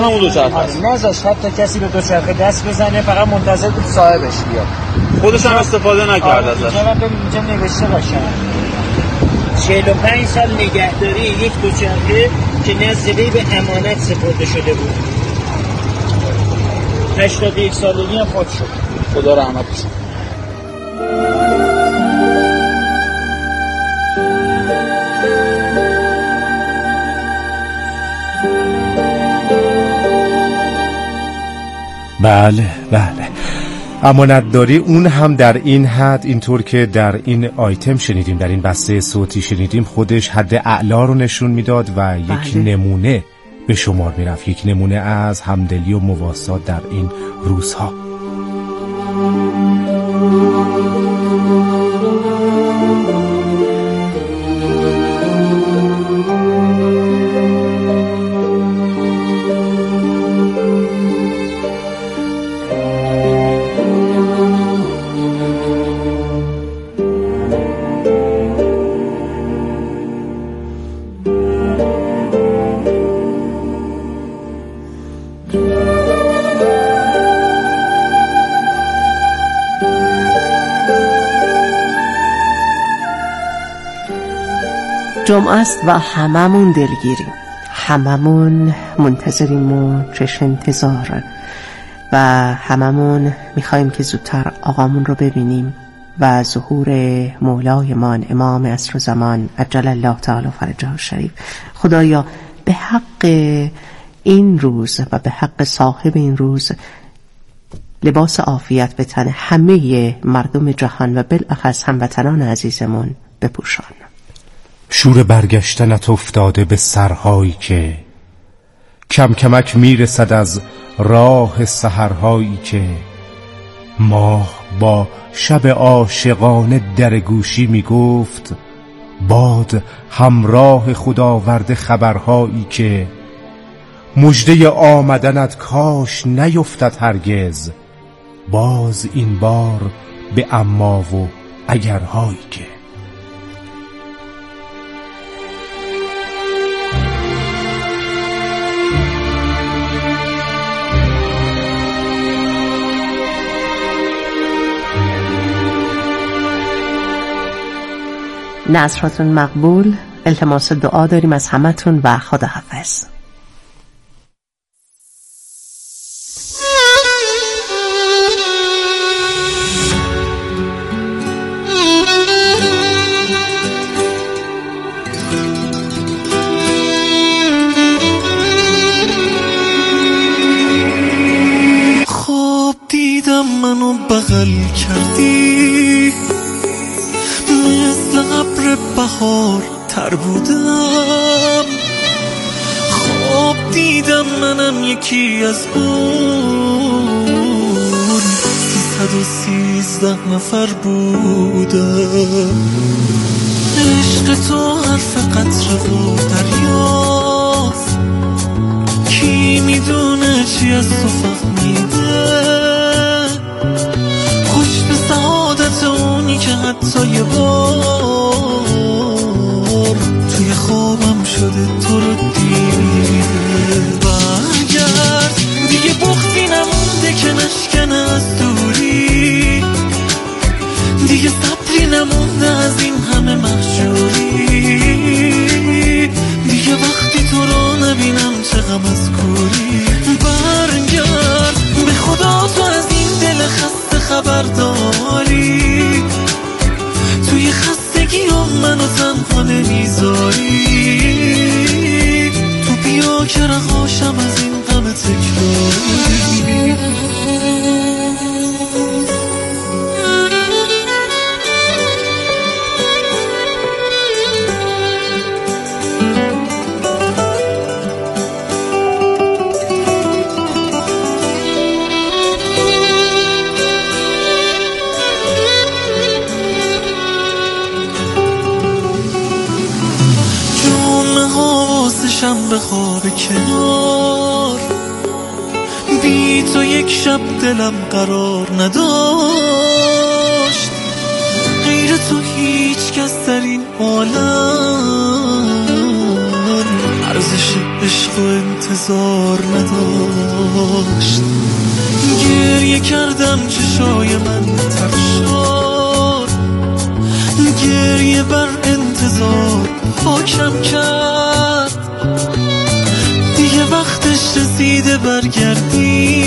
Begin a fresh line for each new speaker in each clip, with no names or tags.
همون دوچرخه است.
نذاش حتی کسی به دوچرخه دست بزنه، فقط منتظر بود صاحبش بیاد.
خودش هم استفاده نکرد ازش.
اینجا نوشته باشه 45 سال نگهداری یک دوچرخه که نزد وی به امانت سپرده شده بود. 81 سالگی هم فوت شد.
خدا رحمتش کنه.
بله امانتداری اون هم در این حد، اینطور که در این آیتم شنیدیم، در این بسته صوتی شنیدیم، خودش حد اعلا رو نشون میداد و یک نمونه به شمار میرفت، یک نمونه از همدلی و مواسات در این روزها.
جمعه است و هممون دلگیریم، هممون منتظریم و چشم انتظار و هممون میخوایم که زودتر آقامون رو ببینیم و ظهور مولایمان امام عصر زمان عجل الله تعالی فرجه الشریف. خدایا به حق این روز و به حق صاحب این روز لباس عافیت به تن همه مردم جهان و بالاخص هموطنان عزیزمون بپوشان.
شور برگشتنت افتاده به سرهایی که کم کمک میرسد از راه سحرهایی که ماه با شب عاشقانه در گوشی میگفت باد همراه خداورد خبرهایی که مژده آمدنت کاش نیفتد هرگز، باز این بار به اما و اگرهایی که
نظراتون مقبول. التماس دعا داریم از همتون و خداحافظ.
خواب دیدم منو بغل کردی، مثل قبر بهار تر بودم. خواب دیدم منم یکی از اون 313 نفر بودم. عشق تو حرف قطره و دریاست، کی میدونه چی از تو فهمیده. خوش به سعادت اونی که حتی یه بار توی خوابم شده تو رو دیده. برگرد دیگه بختی نمونده که نشکنه از دوری، دیگه صبری نمونده از این همه محجوری، دیگه وقتی تو رو نبینم چه غم از کوری. برگرد به خدا تو از این دل خسته خبر داری، توی خستگی منو تنها نمیذاری، تو بیا که رهاشم از این غم تکراری. شنبه خواب کنار، بی تو یک شب دلم قرار نداشت. غیر تو هیچ کس در این عالم ارزش عشق و انتظار نداشت. گریه کردم چشای من تر شد، گریه بر انتظار حاکم کرد. دیگه وقتش رسیده برگردی،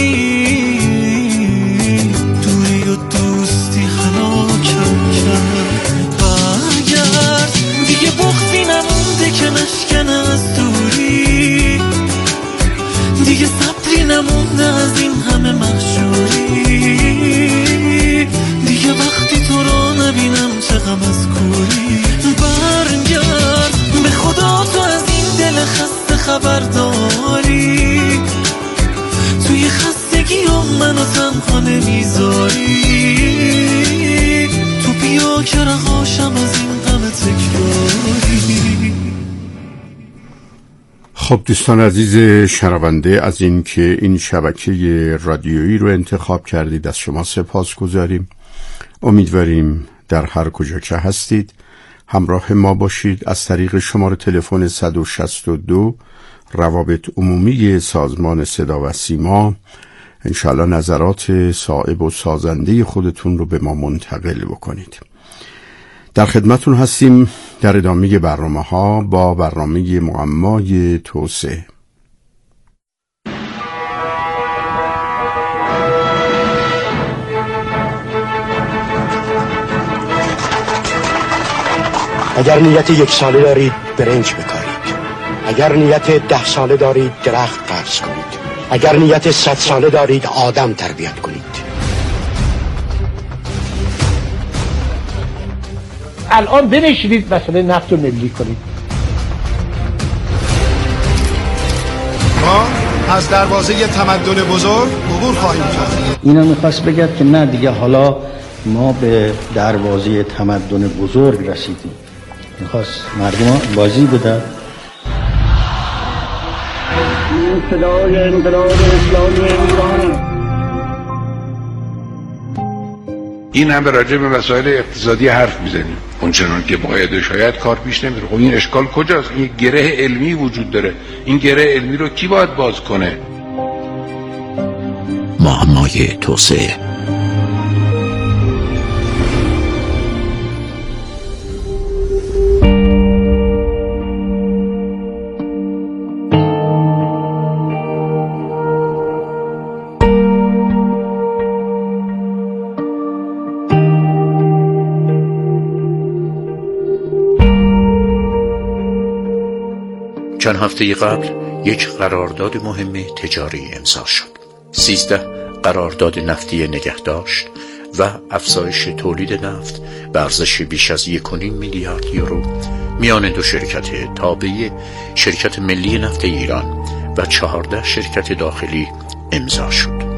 دوری و دوستی هلاکم کرد. برگرد دیگه بغضی نمونده که نشکنه از دوری، دیگه صبری نمونده از این همه مخشوری. دیگه وقتی تو رو نبینم چه غم از کوری. برگرد به خدا تو از این دل خسته خبر داری، توی خستگی هم منو تنها نمیذاری. تو بیا که رهاشم از این غم تکراری.
خب دوستان عزیز شنونده، از این که این شبکه رادیویی رو انتخاب کردید از شما سپاس گذاریم. امیدواریم در هر کجا که هستید همراه ما باشید. از طریق شماره تلفن 162 روابط عمومی سازمان صدا و سیما انشاءالله نظرات صائب و سازنده خودتون رو به ما منتقل بکنید. در خدمتون هستیم در ادامه برنامه‌ها با برنامه معمای توسعه.
اگر نیت 1 ساله دارید برنج بکارید، اگر نیت 10 ساله دارید درخت قرض کنید، اگر نیت 100 ساله دارید آدم تربیت کنید.
الان بنشینید مسئله نفت رو ملی کنید.
ما از دروازه تمدن بزرگ عبور خواهیم کرد.
اینا میخواست بگد که نه دیگه حالا ما به دروازه تمدن بزرگ رسیدیم. میخواست مردم بازی بدن.
صدای انقلاب اسلامی ایران.
این هم به راجع به مسائل اقتصادی حرف میزنیم اونچنان که باید، شاید کار پیش نمیره. خب این اشکال کجاست؟ این گره علمی وجود داره. این گره علمی رو کی باید باز کنه؟
معمای توسعه. چند هفته قبل یک قرارداد مهم تجاری امضا شد. 13 قرارداد نفتی نگهداشت و افزایش تولید نفت به ارزش بیش از 1.5 میلیارد یورو میان دو شرکت تابع شرکت ملی نفت ایران و 14 شرکت داخلی امضا شد.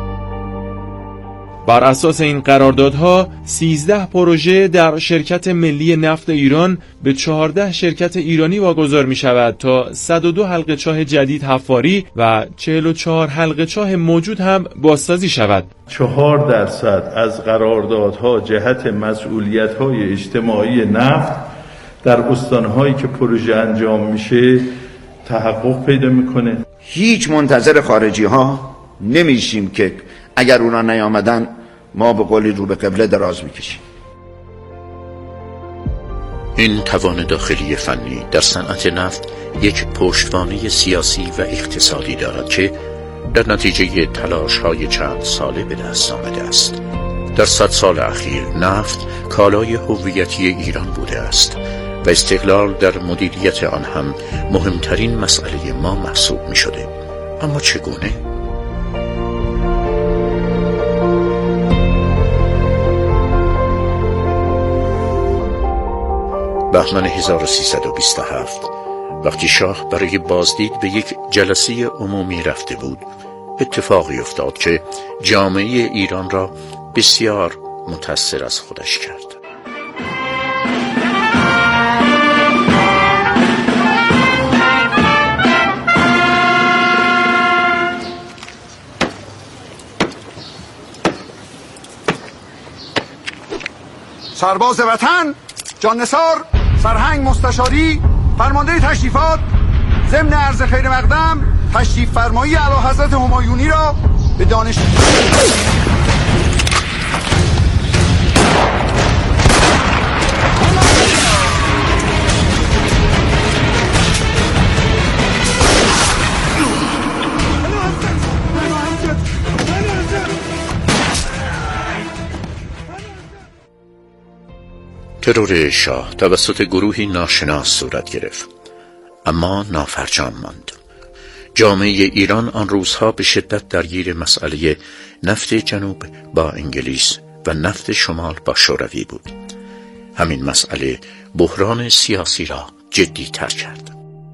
بر اساس این قراردادها 13 پروژه در شرکت ملی نفت ایران به 14 شرکت ایرانی واگذار می شود تا 102 حلقه چاه جدید حفاری و 44 حلقه چاه موجود هم بازسازی شود.
4% از قراردادها جهت مسئولیت‌های اجتماعی نفت در استان‌هایی که پروژه انجام میشه تحقق پیدا میکنه.
هیچ منتظر خارجی ها نمیشیم که اگر اونا نیامدن ما به قولی رو به قبله دراز میکشیم.
این توان داخلی فنی در صنعت نفت یک پشتوانه سیاسی و اقتصادی دارد که در نتیجه تلاش‌های چند ساله به دست آمده است. در 100 سال اخیر نفت کالای هویتی ایران بوده است و استقلال در مدیریت آن هم مهمترین مسئله ما محسوب می شده. اما چگونه؟ بهمن 1327 وقتی شاه برای بازدید به یک جلسه عمومی رفته بود، اتفاقی افتاد که جامعه ایران را بسیار متأثر از خودش کرد.
سرباز وطن، جان نثار، سرهنگ مستشاری، فرمانده تشریفات، ضمن عرض خیر مقدم تشریف فرمایی اعلیحضرت همایونی را به دانش
ترور شاه توسط گروهی ناشناس صورت گرفت، اما نافرجام ماند. جامعه ایران آن روزها به شدت درگیر مسئله نفت جنوب با انگلیس و نفت شمال با شوروی بود. همین مسئله بحران سیاسی را جدی تر کرد.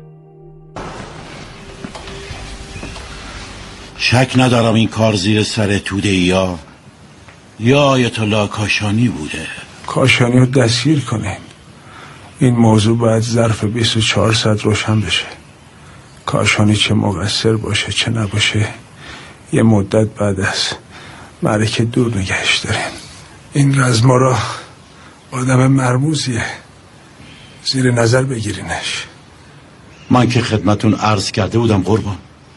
شک ندارم این کار زیر سر توده یا آیت الله کاشانی بوده.
کاشانی رو دستگیر کنیم. این موضوع باید ظرف 24 ساعت روشن بشه. کاشانی چه مقصر باشه چه نباشه یه مدت بعد از معرکه دور نگهش داریم. این رزمارا آدم مرموزیه، زیر نظر بگیرینش.
من که خدمتون عرض کرده بودم قربان،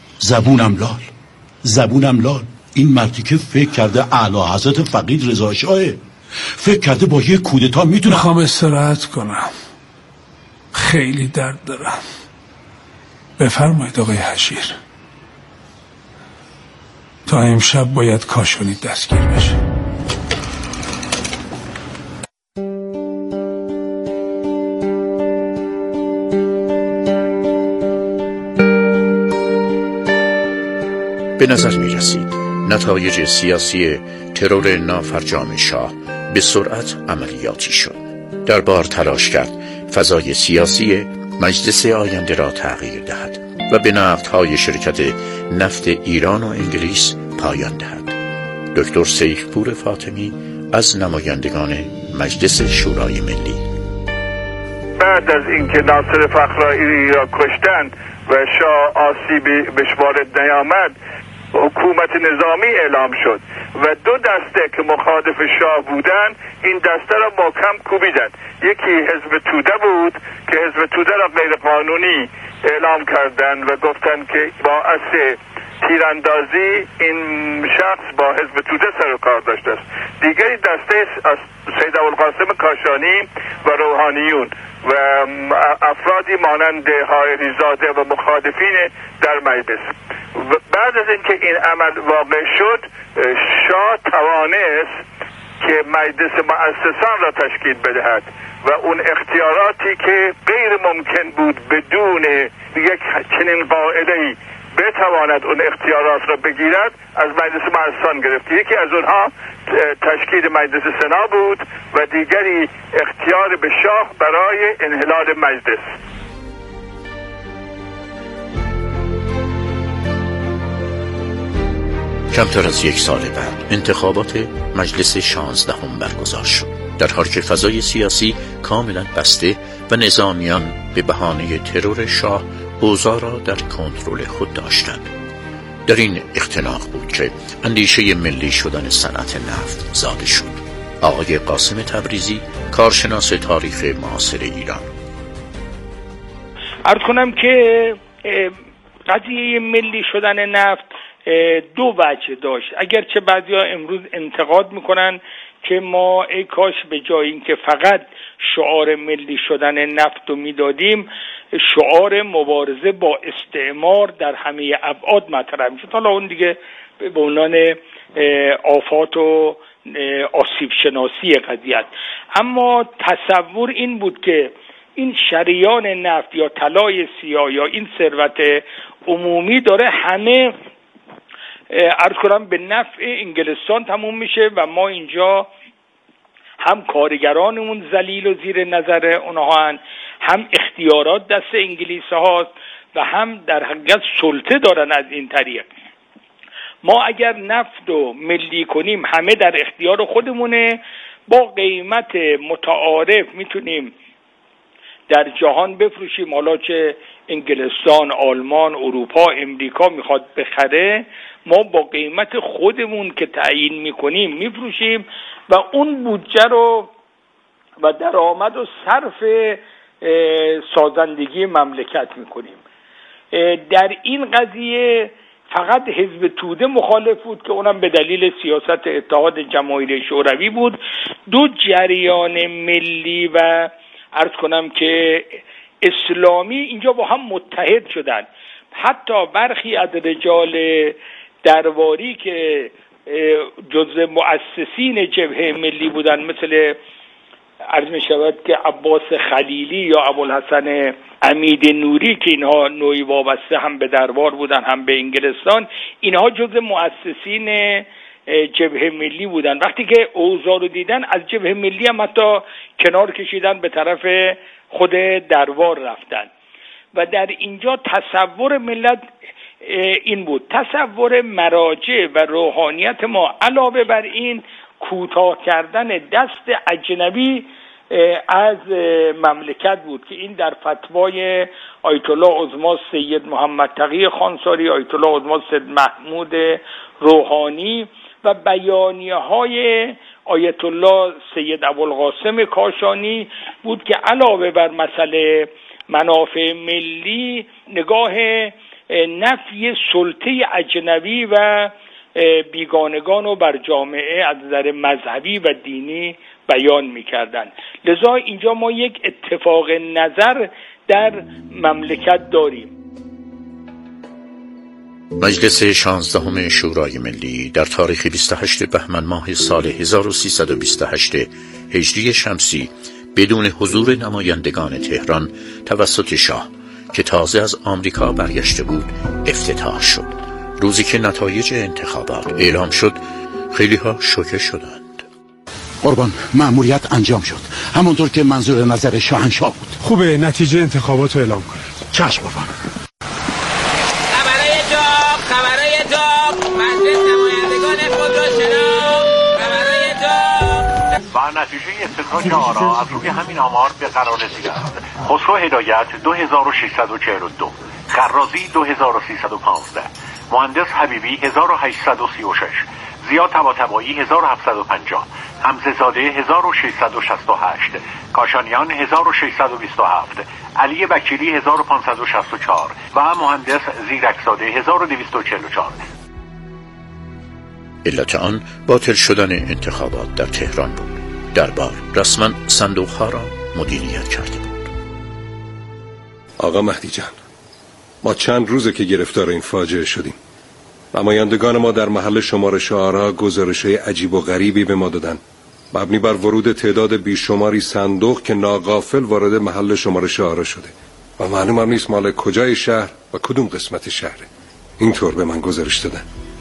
زبونم لال. این مردی که فکر کرده اعلی حضرت فقید رضا شاهه، فکر کرده با یه کودتا میتونه.
میخوام استراحت کنم، خیلی درد دارم. بفرمایید آقای حشیر. تا امشب باید کاشانی دستگیر بشه.
به نظر می رسید نتایج سیاسی ترور نافرجام شاه به سرعت عملیاتی شد. دربار تلاش کرد فضای سیاسی مجلس آینده را تغییر دهد و به نفت‌های شرکت نفت ایران و انگلیس پایان دهد. دکتر سیفپور فاطمی از نمایندگان مجلس شورای ملی:
بعد از اینکه ناصر فخرایی را کشتن و شاه آسیبی به وارد نیامد، حکومت نظامی اعلام شد و دو دسته که مخالف شاه بودن این دسته را محکم کوبیدن. یکی حزب توده بود که حزب توده را غیر قانونی اعلام کردن و گفتن که باعث تیراندازی این شخص با حزب توده سر و کار داشته است. دیگری دسته از سید ابوالقاسم کاشانی و روحانیون و افرادی مانند حائری زاده و مخالفین در مجلس. بعد از اینکه این عمل واقع شد، شاه توانست که مجلس مؤسسان را تشکیل بدهد و اون اختیاراتی که غیر ممکن بود بدون یک چنین قاعده‌ای بتواند اون اختیارات را بگیرد، از مجلس مؤسسان گرفت. یکی از اونها تشکیل مجلس سنا بود و دیگری اختیار به شاه برای انحلال مجلس.
کمتر از 1 سال بعد انتخابات مجلس 16 برگزار شد، در حالی که فضای سیاسی کاملا بسته و نظامیان به بهانه ترور شاه اوضاع را در کنترل خود داشتند. در این اختناق بود که اندیشه ملی شدن صنعت نفت زاده شد. آقای قاسم تبریزی، کارشناس تاریخ معاصر ایران:
عرض کنم که قضیه ملی شدن نفت دو وجه داشت. اگرچه بعضیا امروز انتقاد میکنن که ما ای کاش به جای اینکه فقط شعار ملی شدن نفت رو میدادیم، شعار مبارزه با استعمار در همه ابعاد مطرح میشد. حالا اون دیگه به عنوان آفات و آسیب شناسی قضیه. اما تصور این بود که این شریان نفت یا طلای سیاه یا این ثروت عمومی داره همه عرض کنم به نفع انگلستان تموم میشه و ما اینجا هم کارگرانمون ذلیل و زیر نظر اونها هن، هم اختیارات دست انگلیس هاست و هم در حقیقت سلطه دارن. از این طریق ما اگر نفت رو ملی کنیم همه در اختیار خودمونه، با قیمت متعارف میتونیم در جهان بفروشیم. حالا چه انگلستان، آلمان، اروپا، امریکا میخواد بخره، ما با قیمت خودمون که تعیین میکنیم میفروشیم و اون بودجه رو و درآمد و صرف سازندگی مملکت میکنیم. در این قضیه فقط حزب توده مخالف بود که اونم به دلیل سیاست اتحاد جماهیر شوروی بود. دو جریان ملی و عرض کنم که اسلامی اینجا با هم متحد شدن. حتی برخی از رجال درواری که جزء مؤسسین جبهه ملی بودن، مثل عرض می شود که عباس خلیلی یا ابوالحسن امید نوری که اینها نوعی وابسته هم به دربار بودن هم به انگلستان، اینها جزء مؤسسین جبهه ملی بودن. وقتی که اوضاع رو دیدن از جبهه ملی هم حتی کنار کشیدن، به طرف خود دربار رفتن. و در اینجا تصور ملت این بود، تصور مراجع و روحانیت ما علاوه بر این کوتاه کردن دست اجنبی از مملکت بود که این در فتوای آیت الله عظما سید محمد تقی خانساری، آیت الله عظما سید محمود روحانی و بیانیه های آیت الله سید ابوالقاسم کاشانی بود که علاوه بر مسئله منافع ملی نگاه نفی سلطه اجنبی و بیگانگان رو بر جامعه از نظر مذهبی و دینی بیان می‌کردند. لذا اینجا ما یک اتفاق نظر در مملکت داریم.
مجلس 16 شورای ملی در تاریخ 28 بهمن ماه سال 1328 هجری شمسی بدون حضور نمایندگان تهران توسط شاه که تازه از آمریکا برگشته بود افتتاح شد. روزی که نتایج انتخابات اعلام شد خیلی ها شوکه شدند.
قربان، مأموریت انجام شد همونطور که منظور نظر شاهنشاه بود.
خوبه نتیجه انتخابات رو اعلام کنید.
چشم قربان.
خبرای جاب مجلس نمایندگان خود را شناخت. خبرای جاب
و نتیجه استخراج آرا از روی همین آمار به قرار رسیده است. خسرو هدایت 2642، قرازی 2315، مهندس حبیبی 1836، زیاد طباطبایی 1750، حمزه زاده 1668، کاشانیان 1627، علی وکیلی 1564 و مهندس زیرکزاده 1244.
علت آن باطل شدن انتخابات در تهران بود. دربار رسما صندوقها را مدیریت کرده بود.
آقا مهدی جان، ما چند روزه که گرفتار این فاجعه شدیم. نمایندگان ما در محل شمارش آرا گزارش‌های عجیب و غریبی به ما دادن، مبنی بر ورود تعداد بیشماری صندوق که ناغافل وارد محل شمارش آرا شده و معلوم هم نیست مال کجای شهر و کدوم قسمت شهره. اینطور به من گزارش دادن.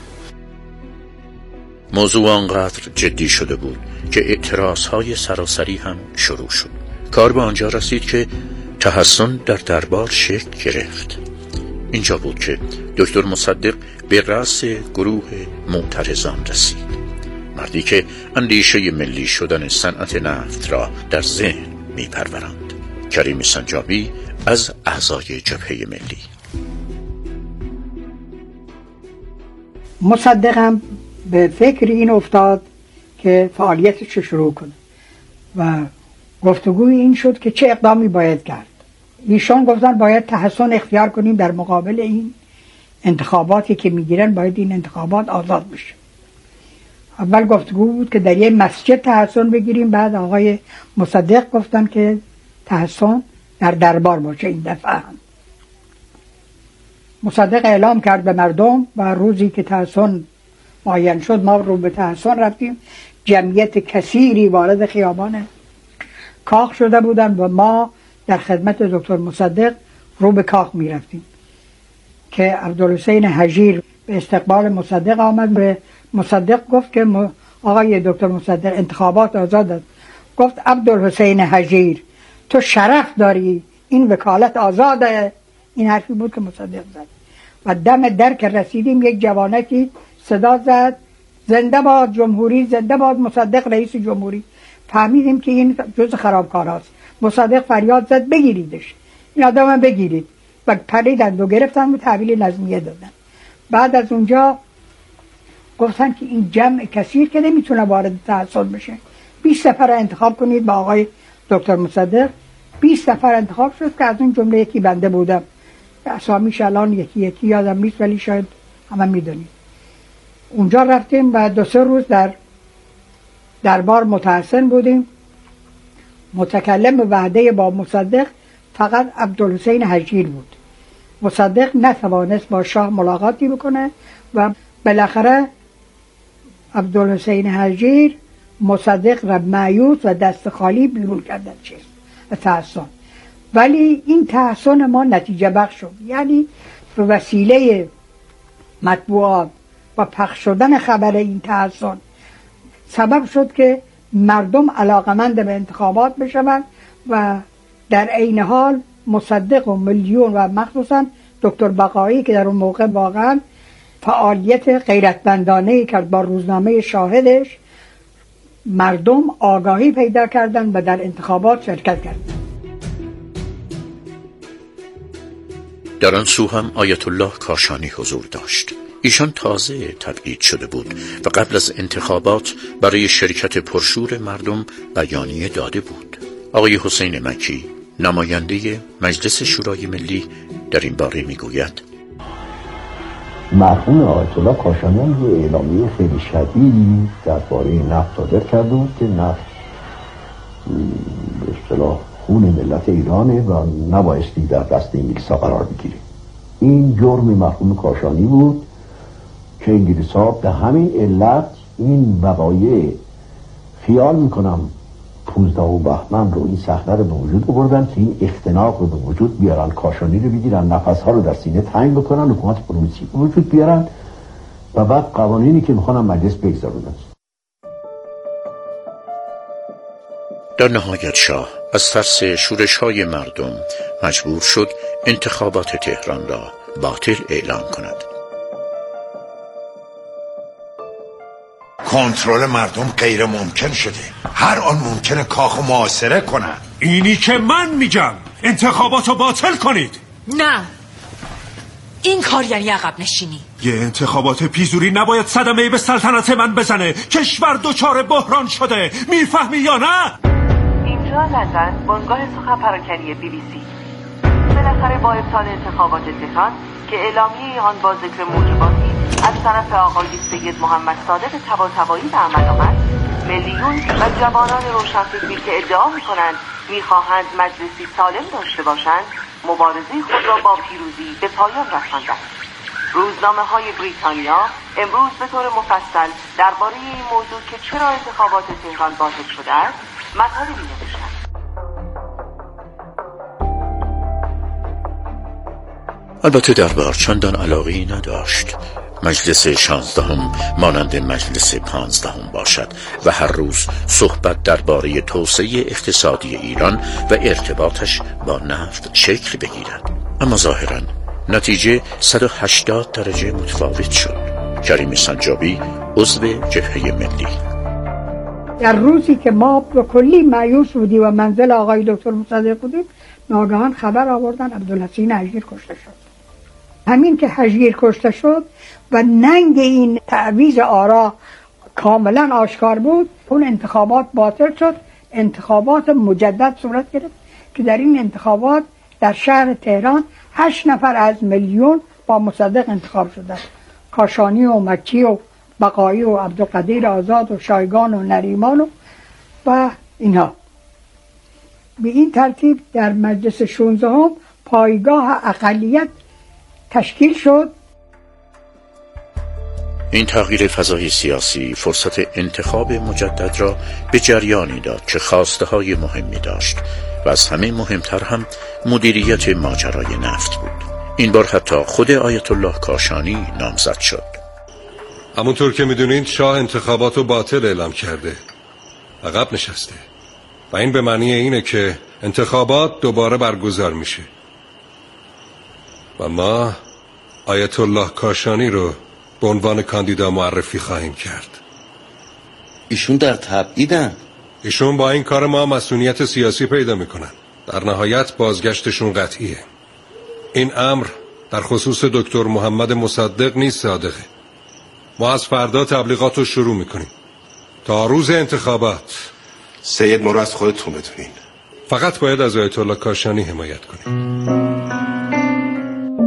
موضوع آنقدر جدی شده بود که اعتراضهای سراسری هم شروع شد. کار به آنجا رسید که تحسن در دربار شکل گرفت. اینجا بود که دکتر مصدق به رأس گروه معترضان رسید. مردی که اندیشه ملی شدن صنعت نفت را در ذهن می‌پروراند. کریم سنجابی از اعضای جبهه ملی.
مصدقم به فکر این افتاد که فعالیتش شروع کنه و گفتگوی این شد که چه اقدامی باید کرد. ایشان گفتن باید تحسن اختیار کنیم در مقابل این انتخاباتی که میگیرن، باید این انتخابات آزاد بشه. اول گفتگو بود که در یه مسجد تحسن بگیریم، بعد آقای مصدق گفتن که تحسن در دربار باشه. این دفعه هم مصدق اعلام کرد به مردم و روزی که تحسن معین شد ما رو به تحسن رفتیم. جمعیت کثیری وارد خیابان کاخ شده بودن و ما در خدمت دکتر مصدق رو به کاخ می رفتیم که عبدالحسین حجیر به استقبال مصدق آمد. به مصدق گفت که آقای دکتر مصدق انتخابات آزاد است. گفت عبدالحسین حجیر تو شرف داری، این وکالت آزاده. این حرفی بود که مصدق زد و دم در که رسیدیم یک جوانکی صدا زد زنده باد جمهوری، زنده باد مصدق رئیس جمهوری. فهمیدیم که این جز خرابکاراست. مصدق فریاد زد بگیریدش، این آدم بگیرید و پریدند و گرفتن و تحویل نظمیه دادن. بعد از اونجا گفتن که این جمع کثیر که نمیتونه وارد تحصیل بشه، 20 نفر انتخاب کنید با آقای دکتر مصدق. 20 نفر انتخاب شد که از اون جمله یکی بنده بودم اسامیش الان یکی یکی یادم نیست ولی شاید همه میدونید. اونجا رفتیم و 2-3 روز در دربار متحسن بودیم. متکلم وحده با مصدق فقط عبدالحسین هجیر بود. مصدق نتوانست با شاه ملاقاتی بکنه و بالاخره عبدالحسین هجیر مصدق را مایوس و دست خالی بیرون کردن تحسن. ولی این تحسن ما نتیجه بخش شد، یعنی به وسیله مطبوعات و پخش شدن خبر این تحسن سبب شد که مردم علاقمند به انتخابات بشوند و در عین حال مصدق و میلیون و مخصوصا دکتر بقایی که در اون موقع واقعا فعالیت غیرتمندانه‌ای کرد با روزنامه شاهدش، مردم آگاهی پیدا کردند و در انتخابات شرکت کردند.
در آن سو هم آیت الله کاشانی حضور داشت. ایشان تازه تبعید شده بود و قبل از انتخابات برای شرکت پرشور مردم بیانیه داده بود. آقای حسین مکی نماینده مجلس شورای ملی در این باره میگوید:
مرحوم آیت الله کاشانی یه اعلامیه خیلی شدیدی درباره نفت صادر کرده بود که نفت به اصطلاح خون ملت ایرانه و نبایستی در دست انگلیس‌ها قرار بگیره. این جرم مرحوم کاشانی بود که انگلیس‌ها به همین علت این وقایع خیال میکنم 15 بهمن رو این صحنه رو به وجود آوردن که این اختناق رو به وجود بیارن، کاشانی رو بگیرن، نفس‌ها رو در سینه تنگ بکنن، حکومت پرویسی به وجود بیارن و بعد قوانینی که میخوان مجلس بگذارونن.
در نهایت شاه از ترس شورش‌های مردم مجبور شد انتخابات تهران را باطل اعلام کند.
کنترل مردم غیر ممکن شده. هر آن ممکنه کاخو محاصره کنن.
اینی که من میگم انتخاباتو باطل کنید.
نه، این کار یعنی عقب نشینی.
یه انتخابات پیزوری نباید صدمه‌ای به سلطنت من بزنه. کشور دچار بحران شده، میفهمی یا نه؟
اینجا لندن، بنگاه سخن پراکنی BBC. بالاخره با ابطال انتخابات تهران که اعلامیه آن با ذکر موجباتی از طرف آقای سید محمد صادق طباطبایی به عمل آمد، میلیون و جوانان روشنفکری که ادعا می‌کنند می‌خواهند مجلسی سالم داشته باشند، مبارزه خود را با پیروزی به پایان رساندند. روزنامه‌های بریتانیا امروز به طور مفصل درباره این موضوع که چرا انتخابات تهران باطل شده است مطالبی نوشتند.
البته دربار چندان علاقه‌ای نداشت مجلس 16 مانند مجلس 15 باشد و هر روز صحبت درباره توسعه اقتصادی ایران و ارتباطش با نفت شکل بگیرد. اما ظاهراً نتیجه 180 درجه متفاوت شد. کریم سنجابی عضو جبهه ملی:
در روزی که ما به کلی مایوس بودیم و منزل آقای دکتر مصدق بودیم، ناگهان خبر آوردن عبدالحسین هجیر کشته شد. همین که هجیر کشته شد و ننگ این تعویض آرا کاملا آشکار بود، اون انتخابات باطل شد. انتخابات مجدد صورت گرفت که در این انتخابات در شهر تهران 8 نفر از میلیون با مصدق انتخاب شدند: کاشانی و مکی و بقایی و عبدالقدیر آزاد و شایگان و نریمان و اینها. به این ترتیب در مجلس 16 پایگاه اقلیت تشکیل شد.
این تغییر فضای سیاسی فرصت انتخاب مجدد را به جریانی داد که خواسته های مهمی داشت و از همه مهمتر هم مدیریت ماجرای نفت بود. این بار حتی خود آیت الله کاشانی نامزد شد.
همونطور که میدونید شاه انتخابات رو باطل اعلام کرده، عقب نشسته و این به معنی اینه که انتخابات دوباره برگزار میشه و ما آیت الله کاشانی رو به عنوان کاندیدا معرفی خواهیم کرد.
ایشون در تبعیدن.
ایشون با این کار ما مسئولیت سیاسی پیدا میکنن. در نهایت بازگشتشون قطعیه. این امر در خصوص دکتر محمد مصدق نیست صادقه. ما از فردا تبلیغات رو شروع میکنیم تا روز انتخابات.
سید ما رو از خودتون بدونین.
فقط باید از آیت الله کاشانی حمایت کنیم.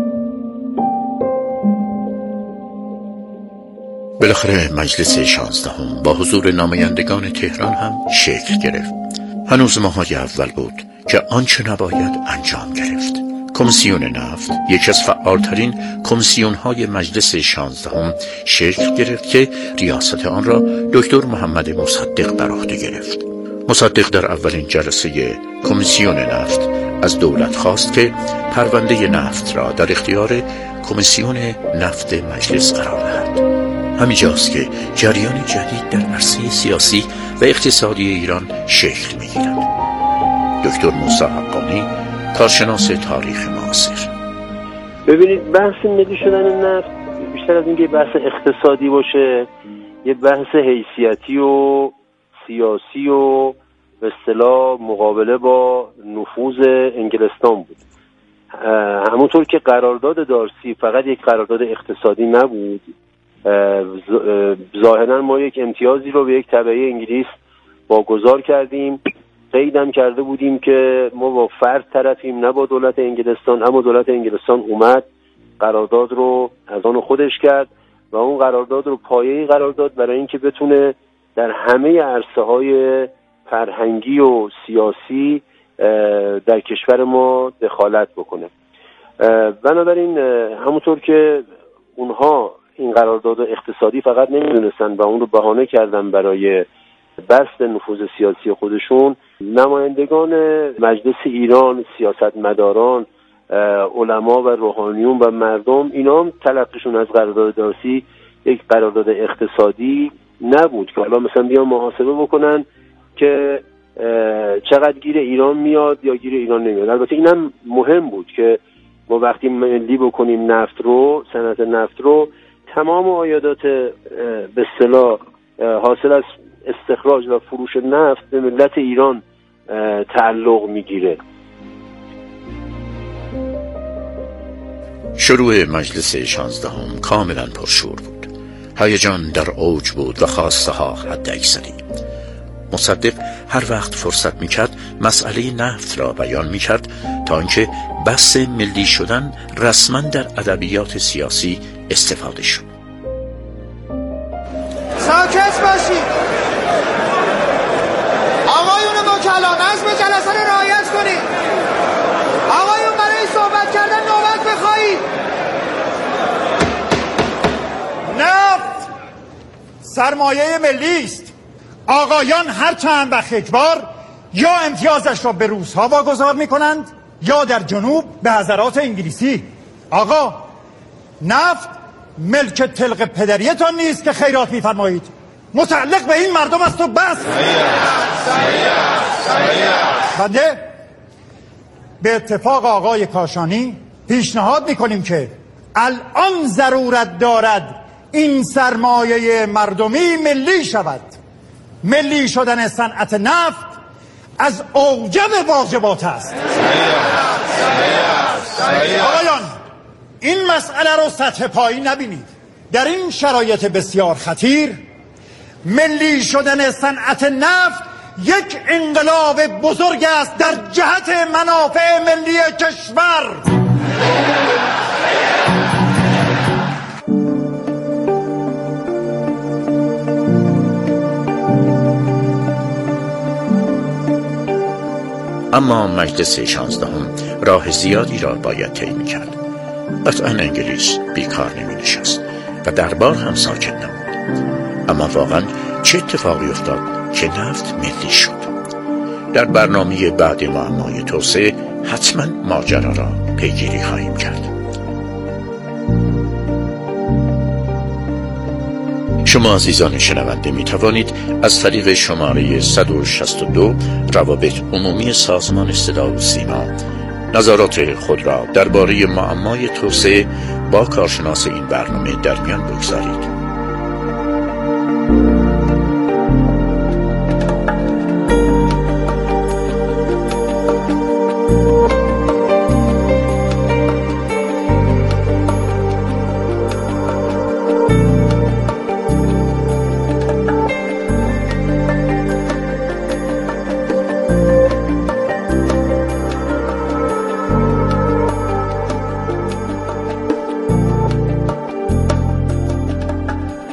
بالاخره مجلس 16 با حضور نمایندگان تهران هم شکل گرفت. هنوز ماهای اول بود که آنچه نباید انجام گرفت. کمیسیون نفت یکی از فعالترین کمیسیون‌های مجلس 16 شکل گرفت که ریاست آن را دکتر محمد مصدق بر عهده گرفت. مصدق در اولین جلسه کمیسیون نفت از دولت خواست که پرونده نفت را در اختیار کمیسیون نفت مجلس قرار دهد. همینجاست که جریان جدید در عرصه سیاسی و اقتصادی ایران شکل می‌گیرد. دکتر موسی حقانی، کارشناس تاریخ معاصر:
ببینید، بحث ملی شدن نفت بیشتر از اینکه بحث اقتصادی باشه، یه بحث حیثیتی و سیاسی و به اصطلاح مقابله با نفوذ انگلستان بود. همونطور که قرارداد دارسی فقط یک قرارداد اقتصادی نبود، ظاهرا ما یک امتیازی رو به یک تبعه انگلیس واگذار کردیم. قیدم کرده بودیم که ما با فرد طرفیم، نه با دولت انگلستان، اما دولت انگلستان اومد قرارداد رو از آن خودش کرد و اون قرارداد رو پایه‌ای قرار داد برای اینکه بتونه در همه عرصه‌های فرهنگی و سیاسی در کشور ما دخالت بکنه. بنابراین همونطور که اونها این قرارداد اقتصادی فقط نمیدونستن و اون رو بهانه کردن برای بسط نفوذ سیاسی خودشون، نمایندگان مجلس ایران، سیاستمداران، علما و روحانیون و مردم، اینا هم تلقیشون از قرارداد دارسی یک قرارداد اقتصادی نبود که حالا مثلا بیان محاسبه بکنن که چقدر گیر ایران میاد یا گیر ایران نمیاد. البته اینم مهم بود که ما وقتی ملی بکنیم نفت رو، صنعت نفت رو، تمام عایدات به اصطلاح حاصل از استخراج و فروش نفت به ملت ایران تعلق میگیره.
شروع مجلس 16 کاملا پرشور بود. هیجان در اوج بود و خواسته ها حد اکثری. مصدق هر وقت فرصت میکرد مسئله نفت را بیان میکرد تا اینکه بحث ملی شدن رسما در ادبیات سیاسی استفاده شد.
ساکت باشید. آقایون وکلا، نظم جلسه رو رعایت کنید. آقایون برای صحبت کردن نوبت بخواهید.
نفت سرمایه ملی است. آقایان هر چند وقت یکبار یا امتیازش را به روس‌ها واگذار می‌کنند یا در جنوب به حضرات انگلیسی. آقا، نفت ملک طلق پدریتان نیست که خیرات می‌فرمایید. متعلق به این مردم است و بس. بنده به اتفاق آقای کاشانی پیشنهاد می‌کنیم که الان ضرورت دارد این سرمایه مردمی ملی شود. ملی شدن صنعت نفت از اوجب واجبات است. آقایان، این مسئله رو سطح پایین نبینید. در این شرایط بسیار خطیر ملی شدن صنعت نفت یک انقلاب بزرگ است در جهت منافع ملی کشور.
اما مجلس 16 راه زیادی را باید طی می‌کرد. قطعا انگلیس بیکار نمی‌نشست و دربار هم ساکت نبود. اما واقعا چه اتفاقی افتاد که نفت ملی شد؟ در برنامه بعد معمای توسعه حتما ماجرا را پیگیری خواهیم کرد. شما عزیزان شنونده می توانید از طریق شماره 162 روابط عمومی سازمان صدا و سیما نظرات خود را درباره معمای توسعه با کارشناس این برنامه در میان بگذارید.